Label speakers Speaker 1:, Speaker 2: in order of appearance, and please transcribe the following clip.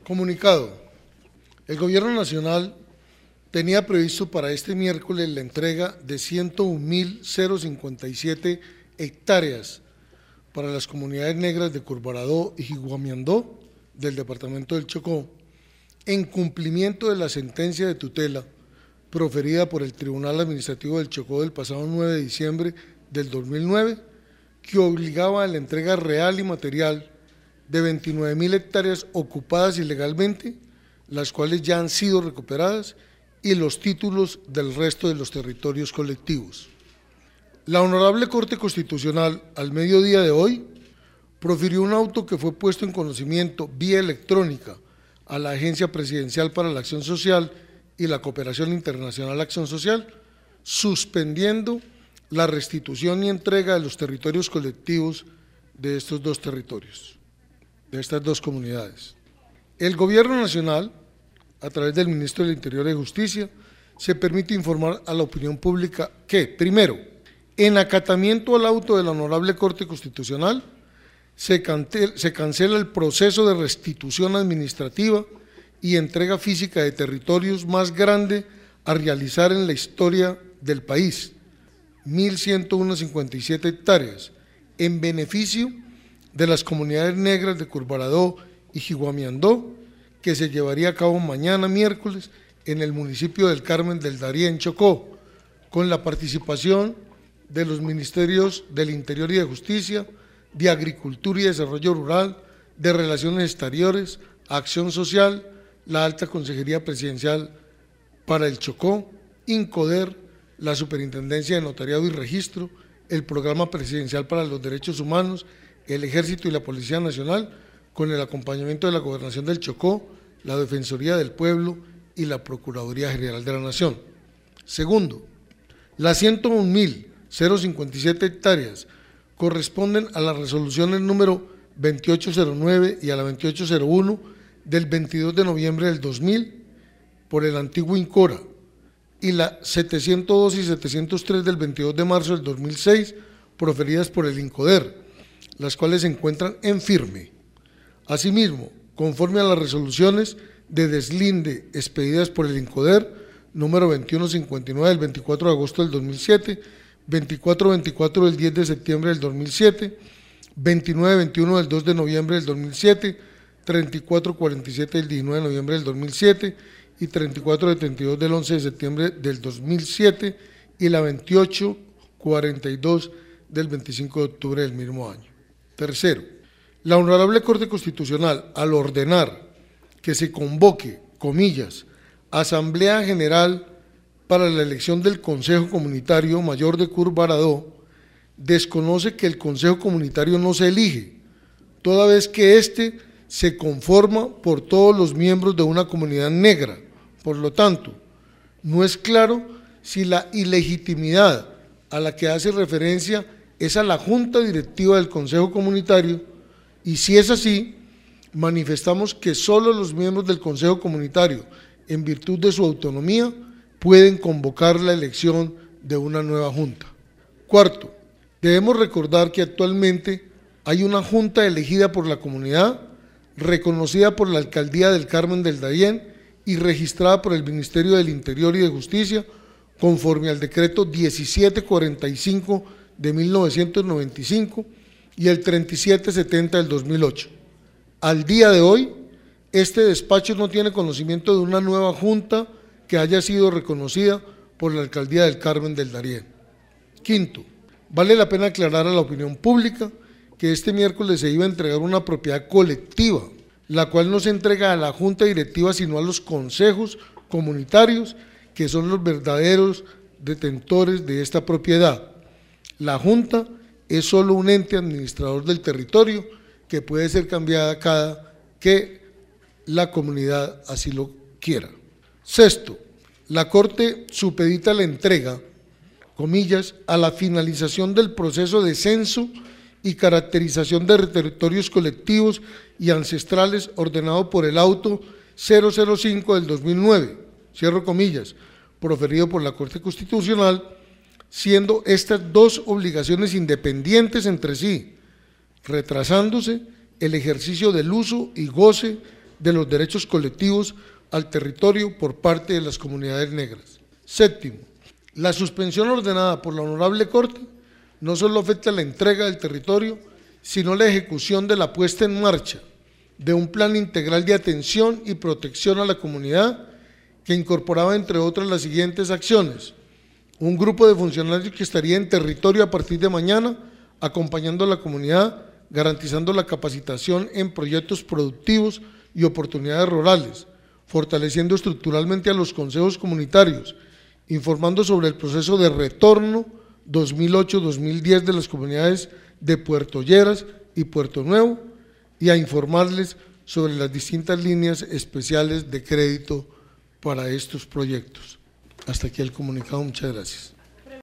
Speaker 1: Comunicado. El Gobierno Nacional tenía previsto para este miércoles la entrega de 101.057 hectáreas para las comunidades negras de Curvarado y Jiguamiandó del departamento del Chocó, en cumplimiento de la sentencia de tutela proferida por el Tribunal Administrativo del Chocó del pasado 9 de diciembre del 2009, que obligaba a la entrega real y material de 29.000 hectáreas ocupadas ilegalmente, las cuales ya han sido recuperadas, y los títulos del resto de los territorios colectivos. La Honorable Corte Constitucional, al mediodía de hoy, profirió un auto que fue puesto en conocimiento vía electrónica a la Agencia Presidencial para la Acción Social y la Cooperación Internacional Acción Social, suspendiendo la restitución y entrega de los territorios colectivos de estos dos territorios, de estas dos comunidades. El Gobierno Nacional, a través del Ministro del Interior y Justicia, se permite informar a la opinión pública que, primero, en acatamiento al auto de la Honorable Corte Constitucional, se cancela el proceso de restitución administrativa y entrega física de territorios más grande a realizar en la historia del país, 1.101,57 hectáreas, en beneficio de las comunidades negras de Curvarado y Jiguamiandó, que se llevaría a cabo mañana miércoles en el municipio del Carmen del Darién, Chocó, con la participación de los Ministerios del Interior y de Justicia, de Agricultura y Desarrollo Rural, de Relaciones Exteriores, Acción Social, la Alta Consejería Presidencial para el Chocó, INCODER, la Superintendencia de Notariado y Registro, el Programa Presidencial para los Derechos Humanos, el Ejército y la Policía Nacional, con el acompañamiento de la Gobernación del Chocó, la Defensoría del Pueblo y la Procuraduría General de la Nación. Segundo, las 101.057 hectáreas corresponden a las resoluciones número 2809 y a la 2801 del 22 de noviembre del 2000 por el antiguo INCORA y la 702 y 703 del 22 de marzo del 2006 proferidas por el INCODER, las cuales se encuentran en firme. Asimismo, conforme a las resoluciones de deslinde expedidas por el INCODER, número 2159 del 24 de agosto del 2007, 2424 del 10 de septiembre del 2007, 2921 del 2 de noviembre del 2007, 3447 del 19 de noviembre del 2007 y 3472 del 11 de septiembre del 2007 y la 2842 del 25 de octubre del mismo año. Tercero, la Honorable Corte Constitucional, al ordenar que se convoque, comillas, Asamblea General para la elección del Consejo Comunitario Mayor de Curvarado, desconoce que el Consejo Comunitario no se elige, toda vez que éste se conforma por todos los miembros de una comunidad negra. Por lo tanto, no es claro si la ilegitimidad a la que hace referencia es a la Junta Directiva del Consejo Comunitario, y si es así, manifestamos que solo los miembros del Consejo Comunitario, en virtud de su autonomía, pueden convocar la elección de una nueva Junta. Cuarto, debemos recordar que actualmente hay una Junta elegida por la comunidad, reconocida por la Alcaldía del Carmen del Darién y registrada por el Ministerio del Interior y de Justicia, conforme al decreto 1745 de 1995 y el 3770 del 2008. Al día de hoy, este despacho no tiene conocimiento de una nueva junta que haya sido reconocida por la Alcaldía del Carmen del Darién. Quinto, vale la pena aclarar a la opinión pública que este miércoles se iba a entregar una propiedad colectiva, la cual no se entrega a la Junta Directiva sino a los consejos comunitarios, que son los verdaderos detentores de esta propiedad. La Junta es solo un ente administrador del territorio que puede ser cambiada cada que la comunidad así lo quiera. Sexto, la Corte supedita la entrega, comillas, a la finalización del proceso de censo y caracterización de territorios colectivos y ancestrales ordenado por el auto 005 del 2009, cierro comillas, proferido por la Corte Constitucional, siendo estas dos obligaciones independientes entre sí, retrasándose el ejercicio del uso y goce de los derechos colectivos al territorio por parte de las comunidades negras. Séptimo, la suspensión ordenada por la Honorable Corte no solo afecta la entrega del territorio, sino la ejecución de la puesta en marcha de un plan integral de atención y protección a la comunidad que incorporaba, entre otras, las siguientes acciones: un grupo de funcionarios que estaría en territorio a partir de mañana, acompañando a la comunidad, garantizando la capacitación en proyectos productivos y oportunidades rurales, fortaleciendo estructuralmente a los consejos comunitarios, informando sobre el proceso de retorno 2008-2010 de las comunidades de Puerto Lleras y Puerto Nuevo, y a informarles sobre las distintas líneas especiales de crédito para estos proyectos. Hasta aquí el comunicado, muchas gracias.